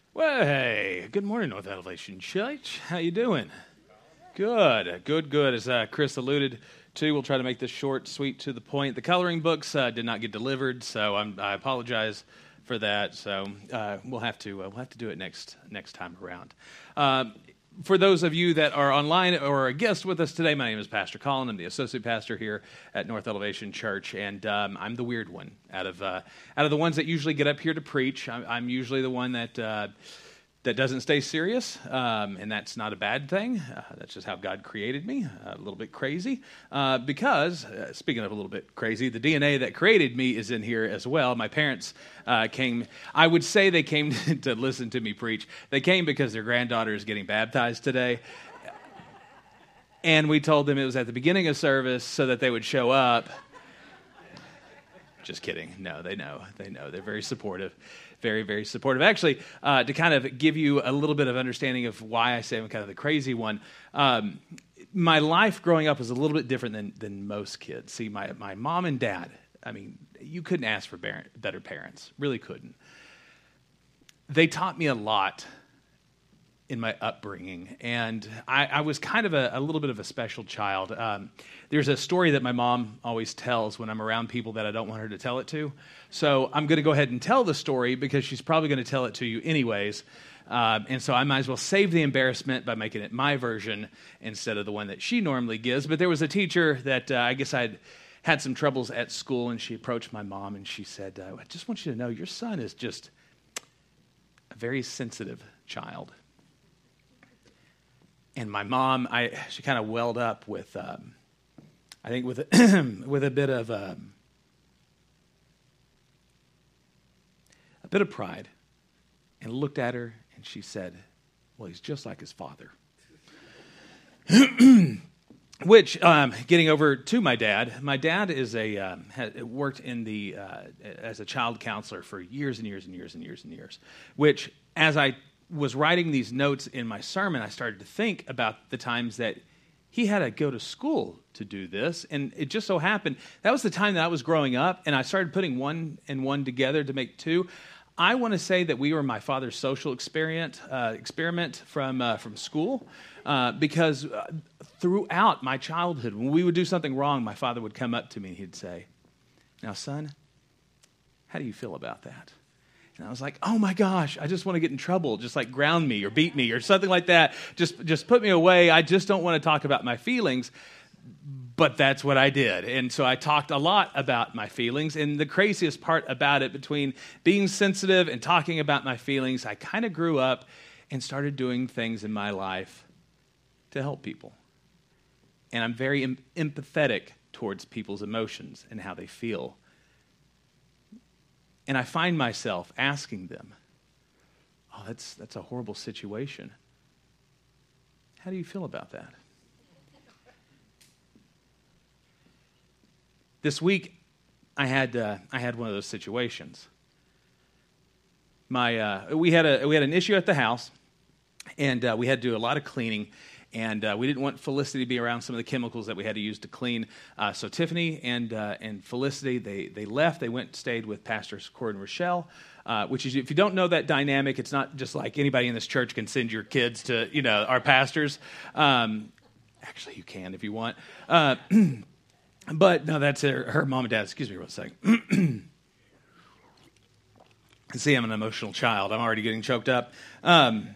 Well, hey, good morning, North Elevation Church. How you doing? Good. As Chris alluded to, we'll try to make this short, sweet, to the point. The coloring books did not get delivered, so I apologize for that. So we'll have to do it next time around. For those of you that are online or a guest with us today, my name is Pastor Colin. I'm the associate pastor here at North Elevation Church, and I'm the weird one out of the ones that usually get up here to preach. I'm usually the one that doesn't stay serious, and that's not a bad thing. That's just how God created me, a little bit crazy. Because, speaking of a little bit crazy, the DNA that created me is in here as well. My parents came, I would say they came to listen to me preach. They came because their granddaughter is getting baptized today. And we told them it was at the beginning of service so that they would show up. Just kidding. No, they know. They're very supportive. Very, very supportive. Actually, to kind of give you a little bit of understanding of why I say I'm kind of the crazy one, my life growing up was a little bit different than most kids. See, my mom and dad, I mean, you couldn't ask for better parents. Really couldn't. They taught me a lot in my upbringing, and I was kind of a little bit of a special child. There's a story that my mom always tells when I'm around people that I don't want her to tell it to. So I'm going to go ahead and tell the story because she's probably going to tell it to you anyways. And so I might as well save the embarrassment by making it my version instead of the one that she normally gives. But there was a teacher that I guess I'd had some troubles at school, and she approached my mom and she said, I just want you to know your son is just a very sensitive child. And my mom, she kind of welled up with, I think with a bit of pride, and looked at her and she said, "Well, he's just like his father." Which, getting over to my dad is worked in the as a child counselor for years and years and years and years and years. Which, as I was writing these notes in my sermon, I started to think about the times that he had to go to school to do this, and it just so happened that was the time that I was growing up, and I started putting one and one together to make two. I want to say that we were my father's social experiment from school, because throughout my childhood, when we would do something wrong, my father would come up to me and he'd say, "Now, son, how do you feel about that?" And I was like, "Oh my gosh, I just want to get in trouble. Just like ground me or beat me or something like that. Just put me away. I just don't want to talk about my feelings." But that's what I did. And so I talked a lot about my feelings. And the craziest part about it, between being sensitive and talking about my feelings, I kind of grew up and started doing things in my life to help people. And I'm very empathetic towards people's emotions and how they feel. And I find myself asking them, "Oh, that's a horrible situation. How do you feel about that?" This week, I had one of those situations. We had an issue at the house, and we had to do a lot of cleaning. And we didn't want Felicity to be around some of the chemicals that we had to use to clean. So Tiffany and Felicity, they left. They went and stayed with Pastors Cord and Rochelle, which is, if you don't know that dynamic, it's not just like anybody in this church can send your kids to, our pastors. Actually, you can if you want. But no, that's her mom and dad. Excuse me one second. See, I'm an emotional child. I'm already getting choked up. And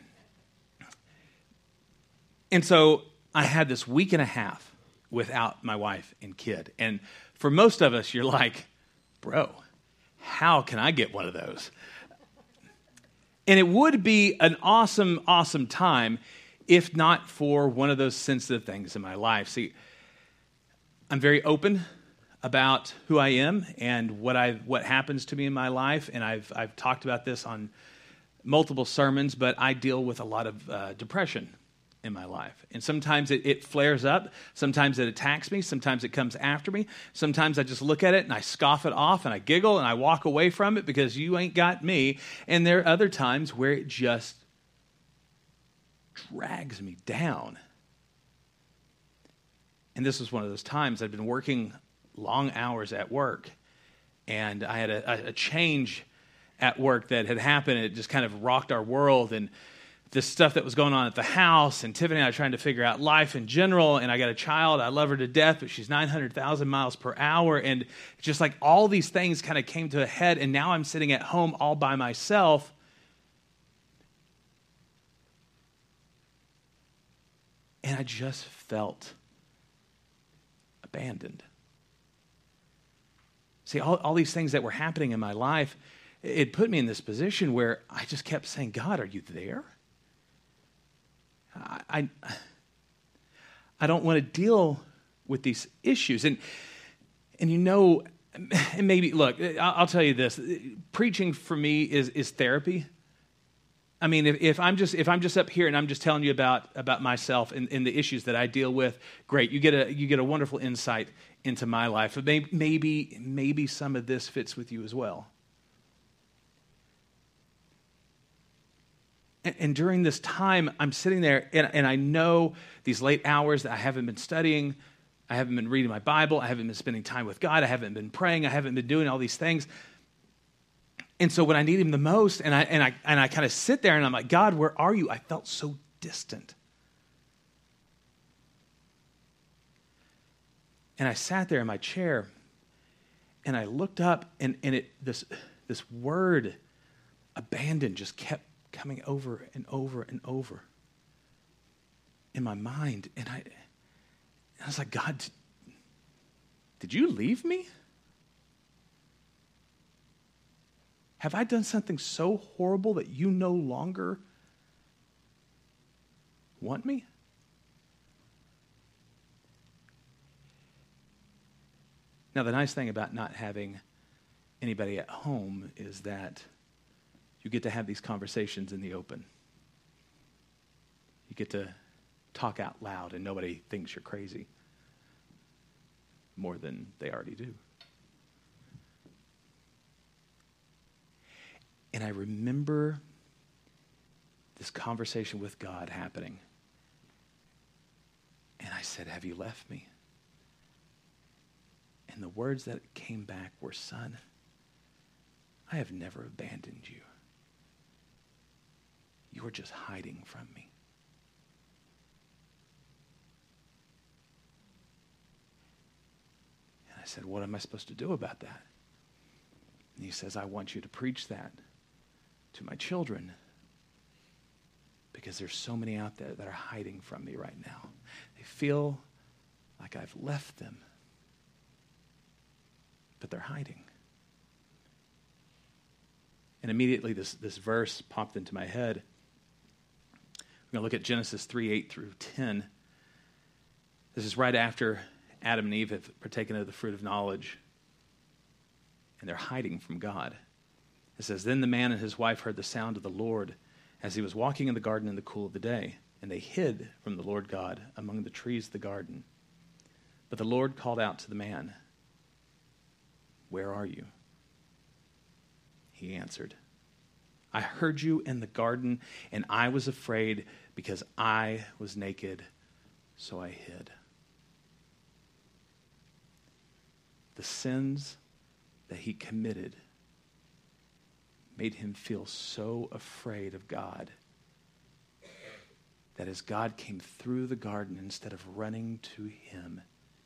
so I had this week and a half without my wife and kid. And for most of us, you're like, "Bro, how can I get one of those?" And it would be an awesome, awesome time if not for one of those sensitive things in my life. See, I'm very open about who I am and what happens to me in my life. And I've talked about this on multiple sermons, but I deal with a lot of depression in my life. And sometimes it flares up. Sometimes it attacks me. Sometimes it comes after me. Sometimes I just look at it and I scoff it off and I giggle and I walk away from it because you ain't got me. And there are other times where it just drags me down. And this was one of those times. I'd been working long hours at work, and I had a change at work that had happened. It just kind of rocked our world, and this stuff that was going on at the house, and Tiffany and I trying to figure out life in general, and I got a child. I love her to death, but she's 900,000 miles per hour, and just like all these things kind of came to a head, and now I'm sitting at home all by myself. And I just felt abandoned. See, all these things that were happening in my life, it put me in this position where I just kept saying, God, are you there? I don't want to deal with these issues. And maybe, look, I'll tell you this. Preaching for me is therapy. I mean, if I'm just up here and I'm just telling you about myself and the issues that I deal with, great. You get a wonderful insight into my life. But maybe some of this fits with you as well. And during this time, I'm sitting there, and I know these late hours that I haven't been studying, I haven't been reading my Bible, I haven't been spending time with God, I haven't been praying, I haven't been doing all these things. And so when I need Him the most, and I kind of sit there, and I'm like, God, where are you? I felt so distant. And I sat there in my chair, and I looked up, and this word, abandoned, just kept coming over and over and over in my mind. And I was like, God, did you leave me? Have I done something so horrible that you no longer want me? Now, the nice thing about not having anybody at home is that you get to have these conversations in the open. You get to talk out loud, and nobody thinks you're crazy more than they already do. And I remember this conversation with God happening. And I said, have you left me? And the words that came back were, son, I have never abandoned you. You were just hiding from me. And I said, what am I supposed to do about that? And he says, I want you to preach that to my children, because there's so many out there that are hiding from me right now. They feel like I've left them, but they're hiding. And immediately this verse popped into my head. We're going to look at Genesis 3:8 through 10. This is right after Adam and Eve have partaken of the fruit of knowledge, and they're hiding from God. It says, then the man and his wife heard the sound of the Lord as he was walking in the garden in the cool of the day, and they hid from the Lord God among the trees of the garden. But the Lord called out to the man, where are you? He answered, I heard you in the garden, and I was afraid because I was naked, so I hid. The sins that he committed made him feel so afraid of God that as God came through the garden, instead of running to him,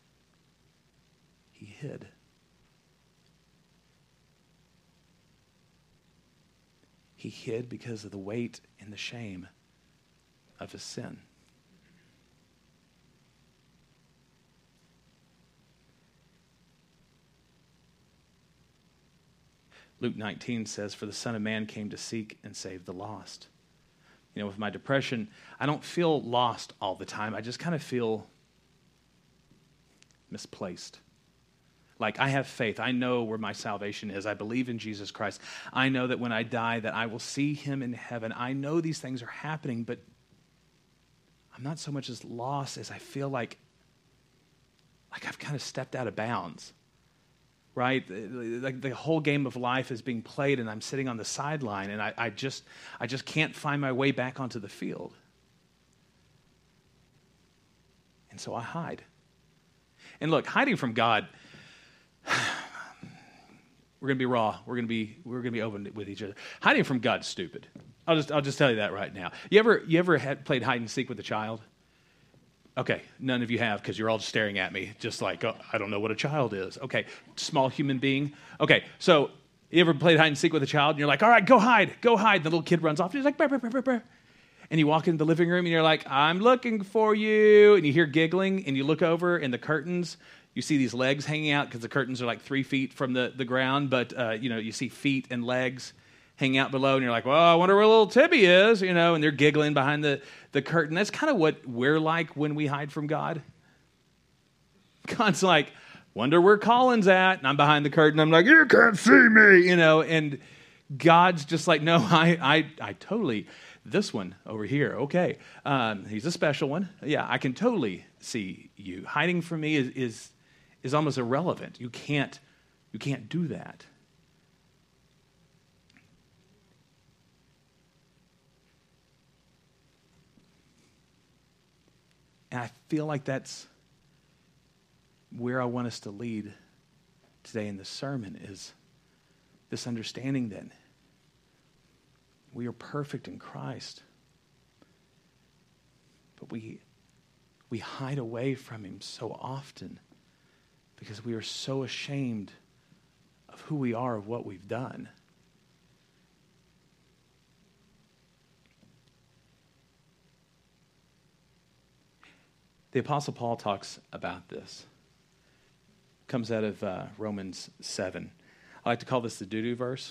he hid. He hid because of the weight and the shame of his sin. Luke 19 says, for the Son of Man came to seek and save the lost. You know, with my depression, I don't feel lost all the time. I just kind of feel misplaced. Like, I have faith. I know where my salvation is. I believe in Jesus Christ. I know that when I die that I will see him in heaven. I know these things are happening, but I'm not so much as lost as I feel like I've kind of stepped out of bounds. Right? Like the whole game of life is being played, and I'm sitting on the sideline, and I just can't find my way back onto the field. And so I hide. And look, hiding from God, We're gonna be raw. We're gonna be open with each other. Hiding from God's stupid. I'll just tell you that right now. You ever played hide and seek with a child? Okay, none of you have because you're all just staring at me, just like, oh, I don't know what a child is. Okay, small human being. Okay, so you ever played hide and seek with a child and you're like, all right, go hide. The little kid runs off and he's like, brr, brr, brr, brr, brr. And you walk into the living room and you're like, I'm looking for you. And you hear giggling and you look over and the curtains, you see these legs hanging out because the curtains are like 3 feet from the ground, but you see feet and legs hanging out below and you're like, well, I wonder where little Tibby is, and they're giggling behind the curtain. That's kind of what we're like when we hide from God. God's like, wonder where Colin's at. And I'm behind the curtain. I'm like, you can't see me, and God's just like, no, I totally, this one over here, okay. He's a special one. Yeah, I can totally see you. Hiding from me is almost irrelevant. You can't do that. And I feel like that's where I want us to lead today in the sermon, is this understanding that we are perfect in Christ, but we hide away from him so often because we are so ashamed of who we are, of what we've done. The Apostle Paul talks about this. Comes out of Romans 7. I like to call this the doo-doo verse.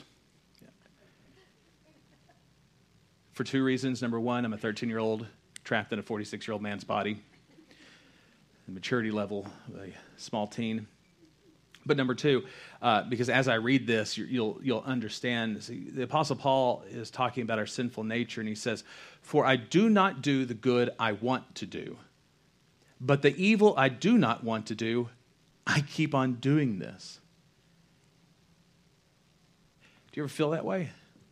For 2 reasons. Number one, I'm a 13-year-old trapped in a 46-year-old man's body. The maturity level of a small teen. But number 2, because as I read this, you'll understand. See, the Apostle Paul is talking about our sinful nature, and he says, "For I do not do the good I want to do, but the evil I do not want to do, I keep on doing this." Do you ever feel that way?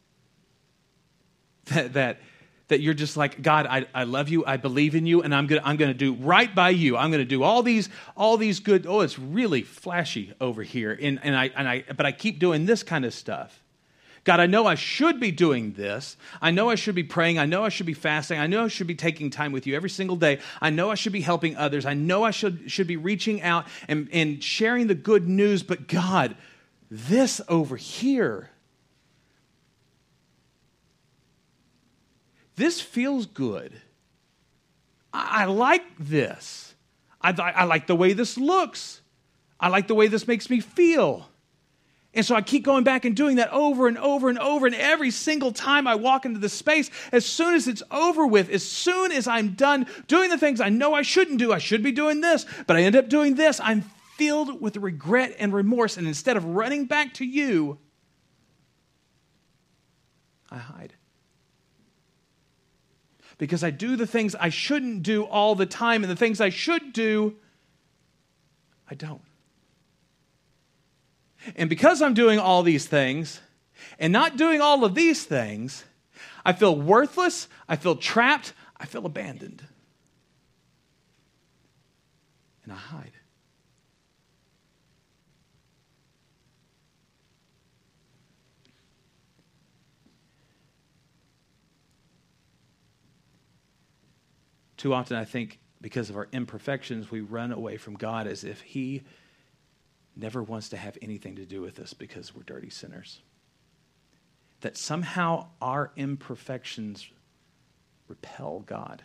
That you're just like, God, I love you, I believe in you, and I'm gonna do right by you. I'm gonna do all these good. Oh, it's really flashy over here, but I keep doing this kind of stuff. God, I know I should be doing this. I know I should be praying. I know I should be fasting. I know I should be taking time with you every single day. I know I should be helping others. I know I should be reaching out and sharing the good news. But God, this over here, this feels good. I like this. I like the way this looks. I like the way this makes me feel. And so I keep going back and doing that over and over and over. And every single time I walk into the space, as soon as it's over with, as soon as I'm done doing the things I know I shouldn't do, I should be doing this, but I end up doing this, I'm filled with regret and remorse. And instead of running back to you, I hide. Because I do the things I shouldn't do all the time, and the things I should do, I don't. And because I'm doing all these things and not doing all of these things, I feel worthless, I feel trapped, I feel abandoned. And I hide. Too often, I think, because of our imperfections, we run away from God as if he never wants to have anything to do with us because we're dirty sinners. That somehow our imperfections repel God.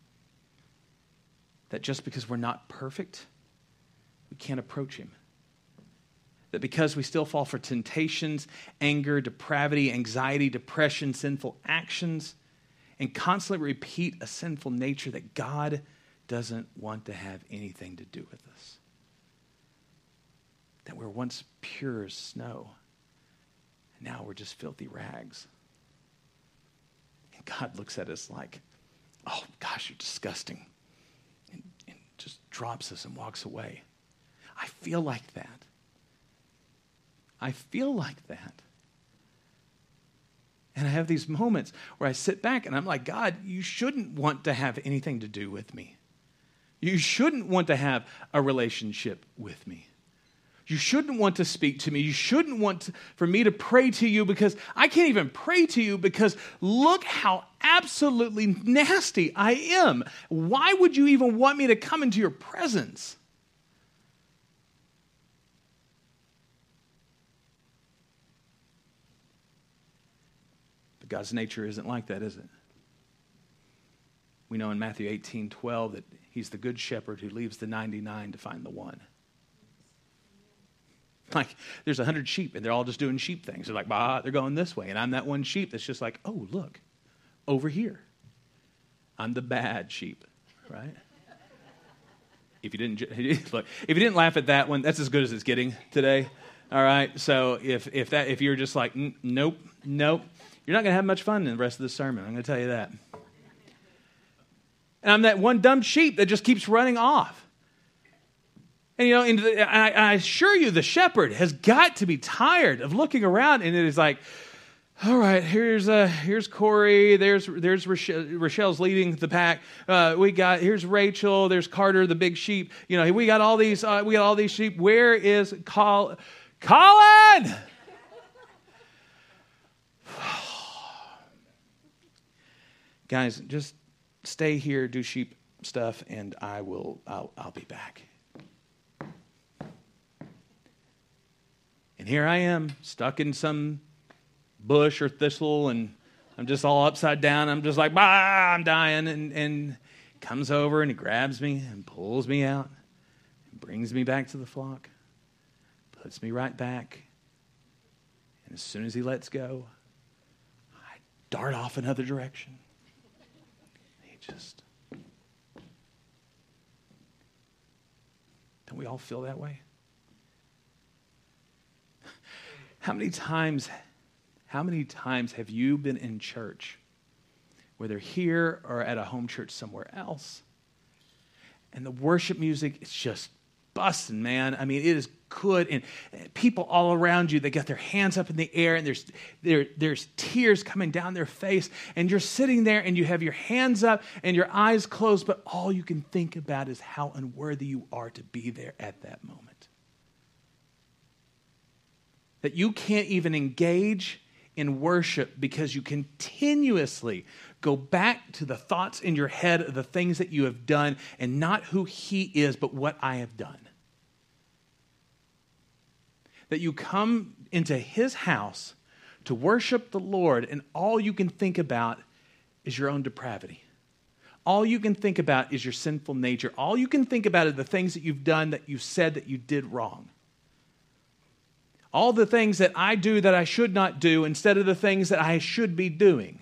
That just because we're not perfect, we can't approach him. That because we still fall for temptations, anger, depravity, anxiety, depression, sinful actions, and constantly repeat a sinful nature, that God doesn't want to have anything to do with us. That we're once pure as snow, and now we're just filthy rags. And God looks at us like, oh gosh, you're disgusting, and just drops us and walks away. I feel like that. I feel like that. And I have these moments where I sit back and I'm like, God, you shouldn't want to have anything to do with me. You shouldn't want to have a relationship with me. You shouldn't want to speak to me. You shouldn't want for me to pray to you because I can't even pray to you because look how absolutely nasty I am. Why would you even want me to come into your presence? But God's nature isn't like that, is it? We know in Matthew 18:12 that he's the good shepherd who leaves the 99 to find the one. Like, there's 100 sheep, and they're all just doing sheep things. They're like, bah, they're going this way. And I'm that one sheep that's just like, oh, look, over here. I'm the bad sheep, right? If you didn't laugh at that one, that's as good as it's getting today. All right? So if you're just like, nope, you're not going to have much fun in the rest of the sermon. I'm going to tell you that. And I'm that one dumb sheep that just keeps running off. And, I assure you, the shepherd has got to be tired of looking around, and it is like, all right, here's Corey, there's Rochelle's leading the pack. Here's Rachel, there's Carter, the big sheep. We got all these sheep. Where is Colin? Guys, just stay here, do sheep stuff, and I'll be back. And here I am, stuck in some bush or thistle, and I'm just all upside down. I'm just like, bah, I'm dying. And comes over and he grabs me and pulls me out and brings me back to the flock, puts me right back. And as soon as he lets go, I dart off another direction. Don't we all feel that way? How many times have you been in church, whether here or at a home church somewhere else, and the worship music is just busting, man? I mean, it is good, and people all around you, they got their hands up in the air, and there's tears coming down their face, and you're sitting there, and you have your hands up and your eyes closed, but all you can think about is how unworthy you are to be there at that moment. That you can't even engage in worship because you continuously go back to the thoughts in your head of the things that you have done and not who he is, but what I have done. That you come into his house to worship the Lord, and all you can think about is your own depravity. All you can think about is your sinful nature. All you can think about are the things that you've done, that you said that you did wrong. All the things that I do that I should not do instead of the things that I should be doing.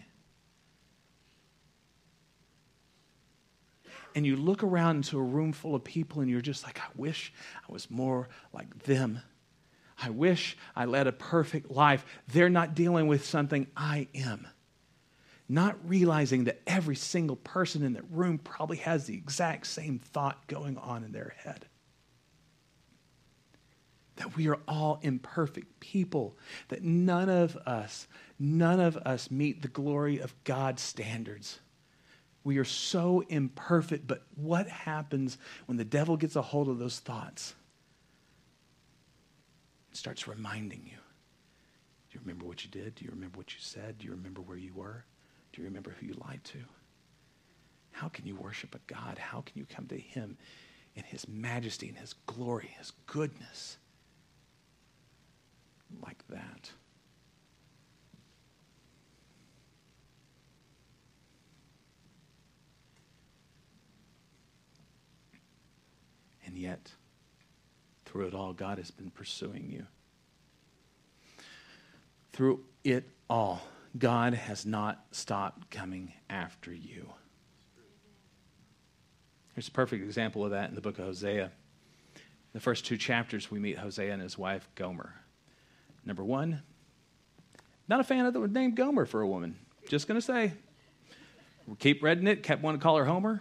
And you look around into a room full of people and you're just like, I wish I was more like them. I wish I led a perfect life. They're not dealing with something I am. Not realizing that every single person in that room probably has the exact same thought going on in their head. That we are all imperfect people. That none of us meet the glory of God's standards. We are so imperfect, but what happens when the devil gets a hold of those thoughts? It starts reminding you. Do you remember what you did? Do you remember what you said? Do you remember where you were? Do you remember who you lied to? How can you worship a God? How can you come to him in his majesty and his glory, his goodness? Like that. And yet, through it all, God has been pursuing you. Through it all, God has not stopped coming after you. There's a perfect example of that in the book of Hosea. In the first 2 chapters, we meet Hosea and his wife, Gomer. Number one, not a fan of the name Gomer for a woman. Just going to say. We keep reading it, kept wanting to call her Homer.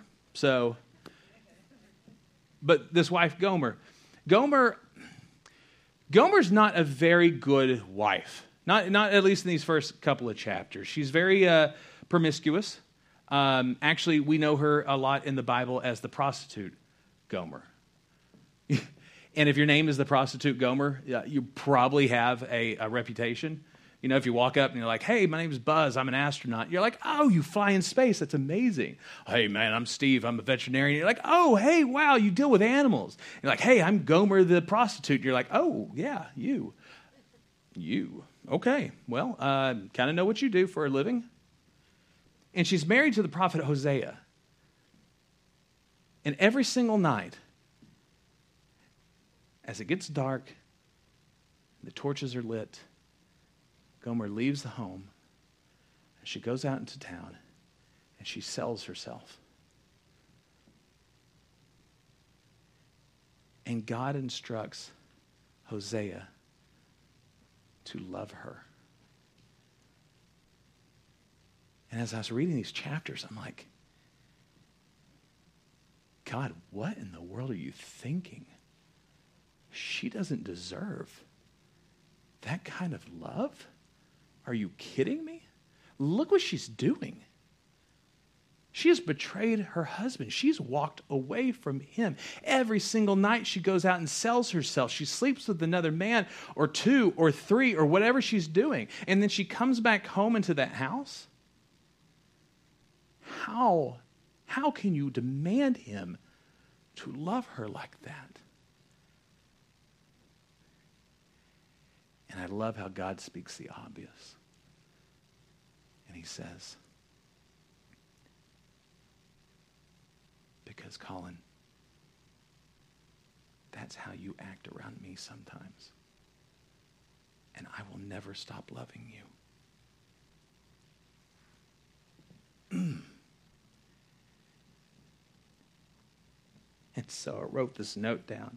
But this wife, Gomer's not a very good wife. Not at least in these first couple of chapters. She's very promiscuous. Actually, we know her a lot in the Bible as the prostitute Gomer. And if your name is the prostitute Gomer, you probably have a reputation. You know, if you walk up and you're like, hey, my name's Buzz, I'm an astronaut. You're like, oh, you fly in space. That's amazing. Hey, man, I'm Steve. I'm a veterinarian. You're like, oh, hey, wow, you deal with animals. You're like, hey, I'm Gomer the prostitute. You're like, oh, yeah, you. Okay, well, kind of know what you do for a living. And she's married to the prophet Hosea. And every single night, as it gets dark, the torches are lit, Gomer leaves the home, and she goes out into town, and she sells herself. And God instructs Hosea to love her. And as I was reading these chapters, I'm like, God, what in the world are you thinking? She doesn't deserve that kind of love? Are you kidding me? Look what she's doing. She has betrayed her husband. She's walked away from him. Every single night she goes out and sells herself. She sleeps with another man or two or three or whatever she's doing. And then she comes back home into that house. How can you demand him to love her like that? And I love how God speaks the obvious. And he says, because Colin, that's how you act around me sometimes. And I will never stop loving you. And so I wrote this note down.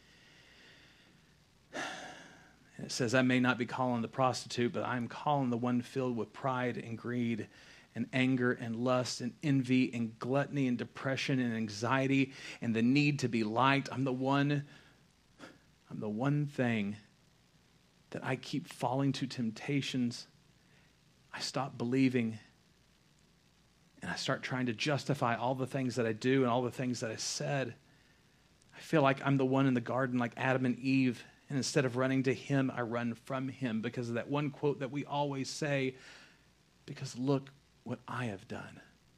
And it says, I may not be calling the prostitute, but I am calling the one filled with pride and greed and anger and lust and envy and gluttony and depression and anxiety and the need to be liked. I'm the one thing that I keep falling to temptations. I stop believing and I start trying to justify all the things that I do and all the things that I said. I feel like I'm the one in the garden like Adam and Eve. And instead of running to him, I run from him because of that one quote that we always say, because look what I have done.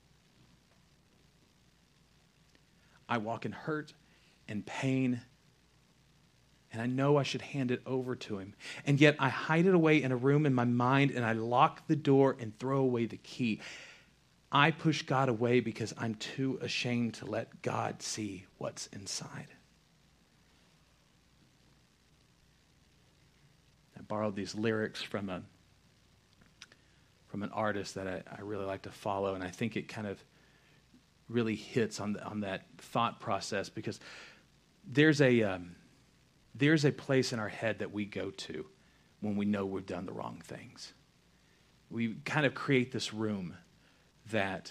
I walk in hurt and pain, and I know I should hand it over to him. And yet I hide it away in a room in my mind, and I lock the door and throw away the key. I push God away because I'm too ashamed to let God see what's inside. I borrowed these lyrics from an artist that I really like to follow, and I think it kind of really hits on that thought process, because there's a place in our head that we go to when we know we've done the wrong things. We kind of create this room that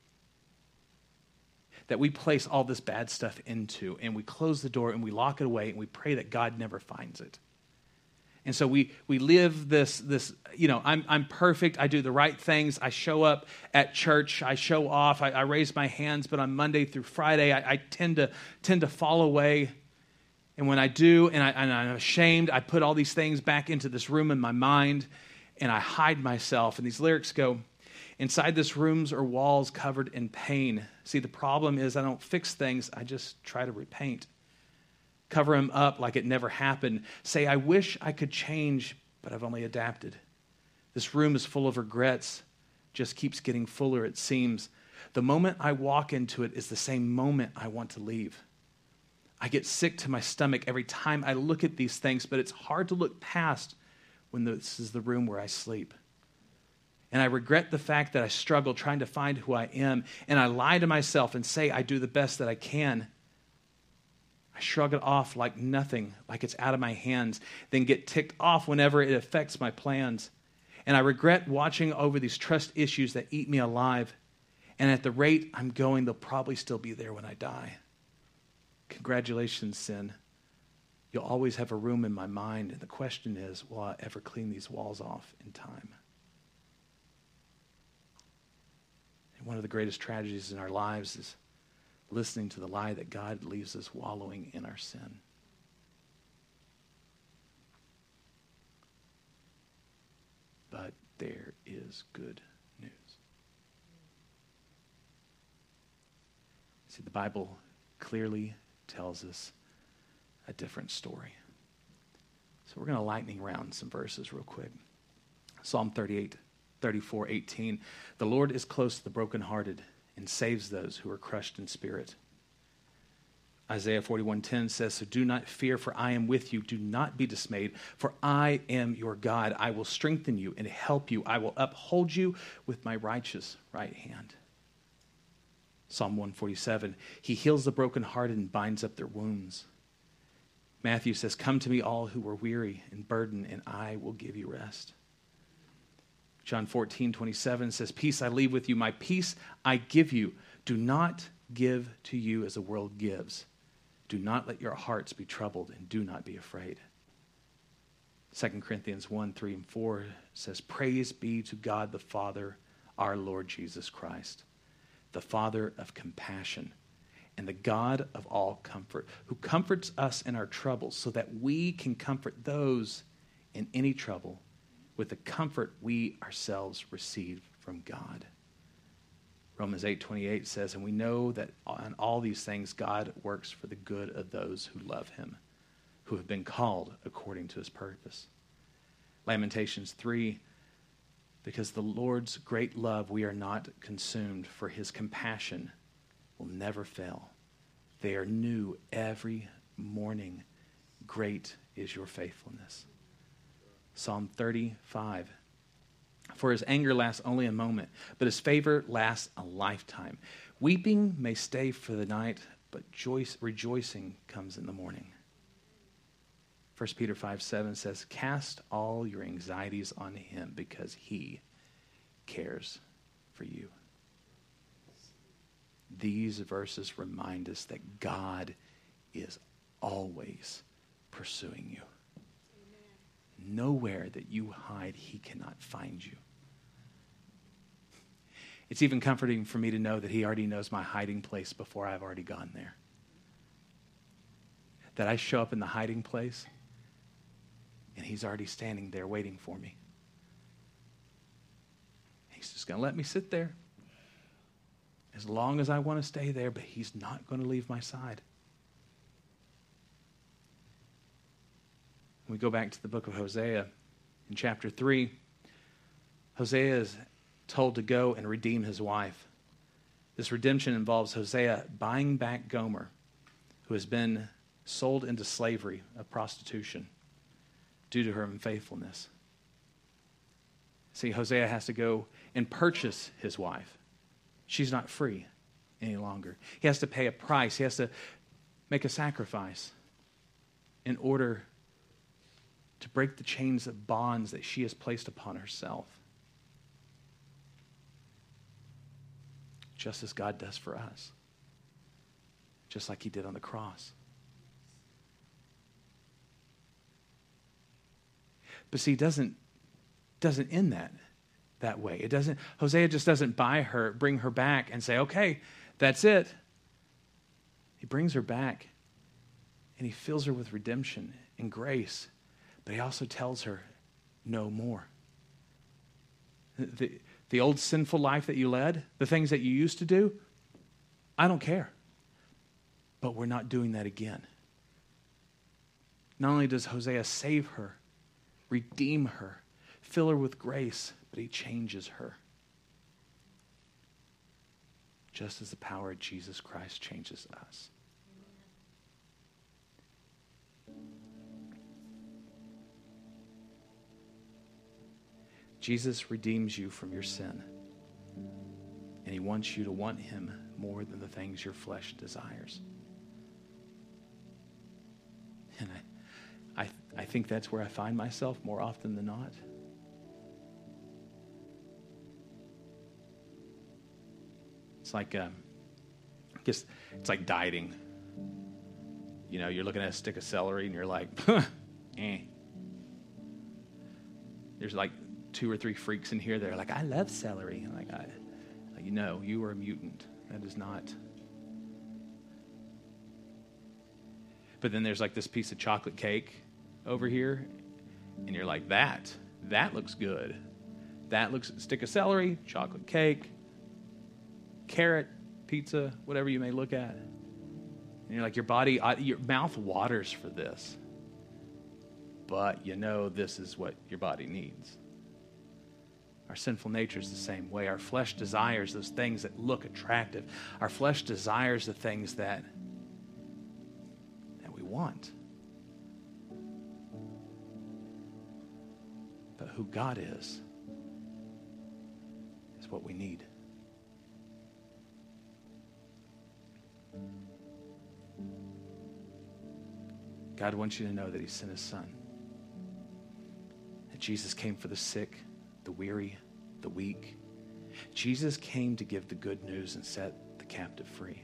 we place all this bad stuff into, and we close the door and we lock it away and we pray that God never finds it. And so we live this, I'm perfect. I do the right things. I show up at church. I show off. I raise my hands, but on Monday through Friday, I tend to fall away. And when I do, and I'm ashamed, I put all these things back into this room in my mind, and I hide myself. And these lyrics go, inside this rooms are walls covered in pain. See, the problem is I don't fix things. I just try to repaint. Cover him up like it never happened. Say, I wish I could change, but I've only adapted. This room is full of regrets. Just keeps getting fuller, it seems. The moment I walk into it is the same moment I want to leave. I get sick to my stomach every time I look at these things, but it's hard to look past when this is the room where I sleep. And I regret the fact that I struggle trying to find who I am, and I lie to myself and say I do the best that I can. I shrug it off like nothing, like it's out of my hands, then get ticked off whenever it affects my plans. And I regret watching over these trust issues that eat me alive. And at the rate I'm going, they'll probably still be there when I die. Congratulations, sin. You'll always have a room in my mind. And the question is, will I ever clean these walls off in time? And one of the greatest tragedies in our lives is listening to the lie that God leaves us wallowing in our sin. is good news. See, the Bible clearly tells us a different story. So we're going to lightning round some verses real quick. Psalm 34:18. The Lord is close to the brokenhearted and saves those who are crushed in spirit. Isaiah 41:10 says, so do not fear, for I am with you. Do not be dismayed, for I am your God. I will strengthen you and help you. I will uphold you with my righteous right hand. Psalm 147, he heals the brokenhearted and binds up their wounds. Matthew says, come to me all who are weary and burdened, and I will give you rest. John 14:27 says, peace I leave with you, my peace I give you. Do not give to you as the world gives. Do not let your hearts be troubled, and do not be afraid. 2 Corinthians 1:3-4 says, praise be to God the Father, our Lord Jesus Christ, the Father of compassion and the God of all comfort, who comforts us in our troubles so that we can comfort those in any trouble with the comfort we ourselves receive from God. Romans 8:28 says, and we know that on all these things God works for the good of those who love him, who have been called according to his purpose. Lamentations 3, because the Lord's great love we are not consumed, for his compassion will never fail. They are new every morning. Great is your faithfulness. Psalm 35. For his anger lasts only a moment, but his favor lasts a lifetime. Weeping may stay for the night, but rejoicing comes in the morning. 1 Peter 5:7 says, cast all your anxieties on him because he cares for you. These verses remind us that God is always pursuing you. Nowhere that you hide, he cannot find you. It's even comforting for me to know that he already knows my hiding place before I've already gone there. That I show up in the hiding place and he's already standing there waiting for me. He's just going to let me sit there as long as I want to stay there, but he's not going to leave my side. We go back to the book of Hosea in chapter 3. Hosea is told to go and redeem his wife. This redemption involves Hosea buying back Gomer, who has been sold into slavery of prostitution due to her unfaithfulness. See, Hosea has to go and purchase his wife. She's not free any longer. He has to pay a price. He has to make a sacrifice in order to break the chains of bonds that she has placed upon herself. Just as God does for us. Just like he did on the cross. But see, it doesn't end that way. It doesn't. Hosea just doesn't buy her, bring her back and say, okay, that's it. He brings her back and he fills her with redemption and grace. But he also tells her, no more. The old sinful life that you led, the things that you used to do, I don't care. But we're not doing that again. Not only does Hosea save her, redeem her, fill her with grace, but he changes her. Just as the power of Jesus Christ changes us. Jesus redeems you from your sin. And he wants you to want him more than the things your flesh desires. And I think that's where I find myself more often than not. It's like, I guess it's like dieting. You know, you're looking at a stick of celery and you're like, eh. There's like 2 or 3 freaks in here that are like, I love celery. I'm like, you know, you are a mutant. That is not. But then there's like this piece of chocolate cake over here, and you're like, that looks good. That looks a stick of celery, chocolate cake, carrot, pizza, whatever you may look at. And you're like, your mouth waters for this. But you know this is what your body needs. Our sinful nature is the same way. Our flesh desires those things that look attractive. Our flesh desires the things that we want. But who God is what we need. God wants you to know that he sent his son. That Jesus came for the sick, the weary, the weak. Jesus came to give the good news and set the captive free.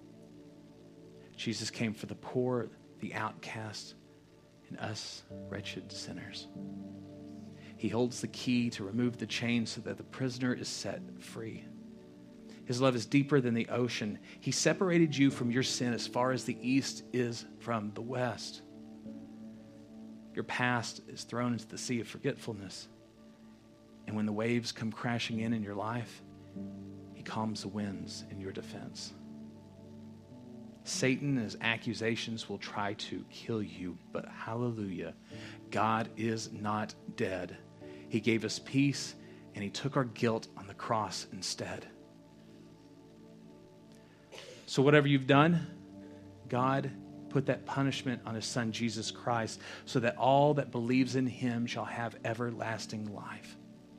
Jesus came for the poor, the outcast, and us wretched sinners. He holds the key to remove the chains so that the prisoner is set free. His love is deeper than the ocean. He separated you from your sin as far as the east is from the west. Your past is thrown into the sea of forgetfulness. And when the waves come crashing in your life, he calms the winds in your defense. Satan and his accusations will try to kill you, but hallelujah, God is not dead. He gave us peace, and he took our guilt on the cross instead. So whatever you've done, God put that punishment on his son, Jesus Christ, so that all that believes in him shall have everlasting life.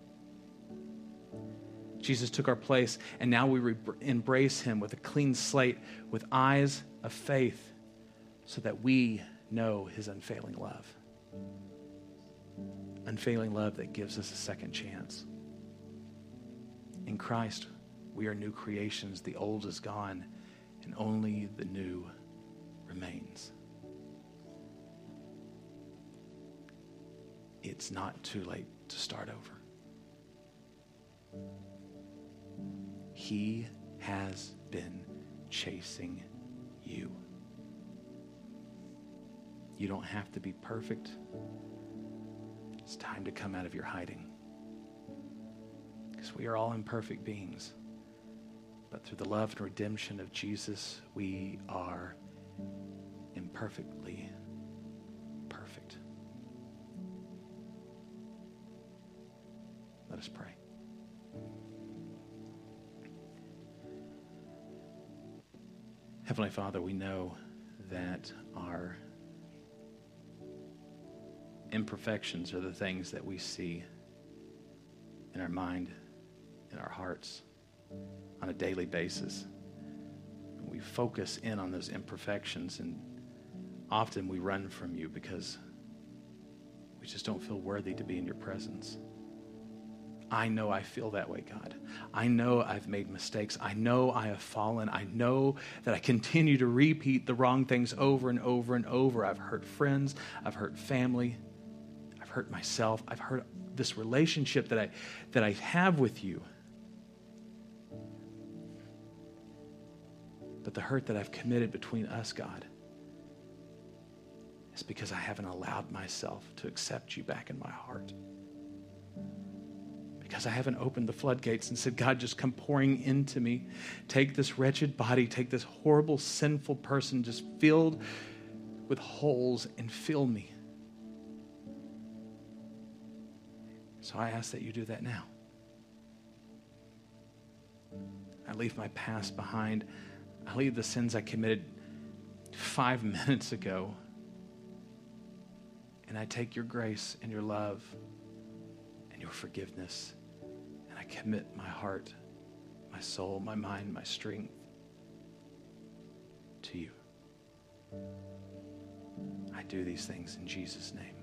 Jesus took our place, and now we embrace him with a clean slate, with eyes of faith, so that we know his unfailing love. Unfailing love that gives us a second chance. In Christ, we are new creations. The old is gone, and only the new remains. It's not too late to start over. He has been chasing you. You don't have to be perfect. It's time to come out of your hiding. Because we are all imperfect beings. But through the love and redemption of Jesus, we are imperfectly perfect. Let us pray. Heavenly Father, we know that our imperfections are the things that we see in our mind, in our hearts, on a daily basis. We focus in on those imperfections, and often we run from you because we just don't feel worthy to be in your presence. I know I feel that way, God. I know I've made mistakes. I know I have fallen. I know that I continue to repeat the wrong things over and over and over. I've hurt friends. I've hurt family. I've hurt myself. I've hurt this relationship that I have with you. But the hurt that I've committed between us, God, is because I haven't allowed myself to accept you back in my heart. Because I haven't opened the floodgates and said, God, just come pouring into me. Take this wretched body, take this horrible, sinful person just filled with holes and fill me. So I ask that you do that now. I leave my past behind. I leave the sins I committed 5 minutes ago. And I take your grace and your love and your forgiveness. And I commit my heart, my soul, my mind, my strength to you. I do these things in Jesus' name.